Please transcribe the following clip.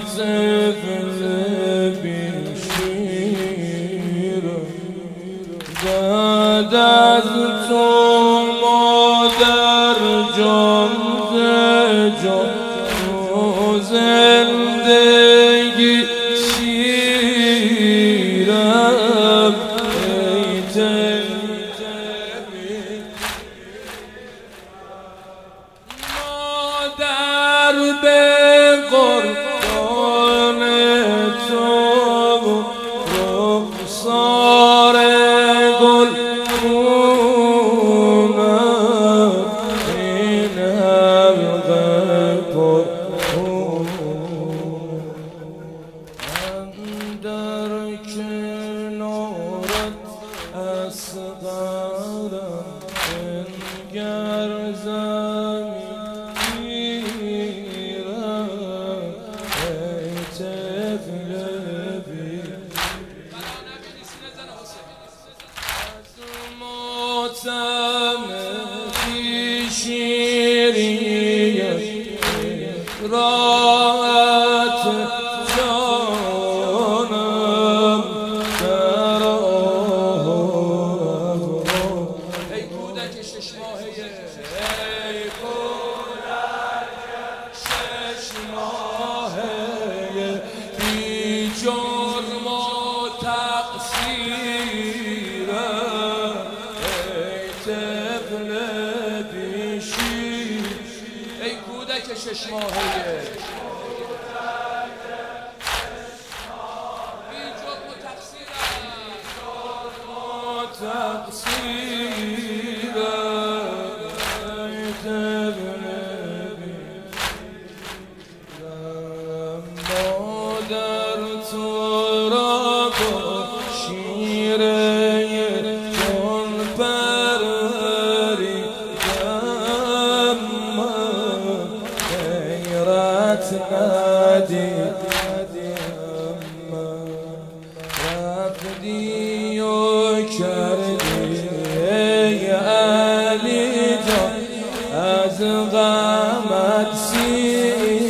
طفل بیشیرم بعد از تو مادر جان جان زندگی شیرم مادر به قربان تو رخسار گل خونم این حلقه پر من در کنارت اصغرم بنگر راحت جانم در ای کودک شش ماهه ای کودک شش ماهه بی جرم و تقصیرم ای طفل بیشیر ای کودک شش ماهه بی جرم و تقصیرم ای طفل بیشیرم مادر تو را با شیره جان پروریدم ندیدم رفتی و کردی ای علی جان از غمت سیر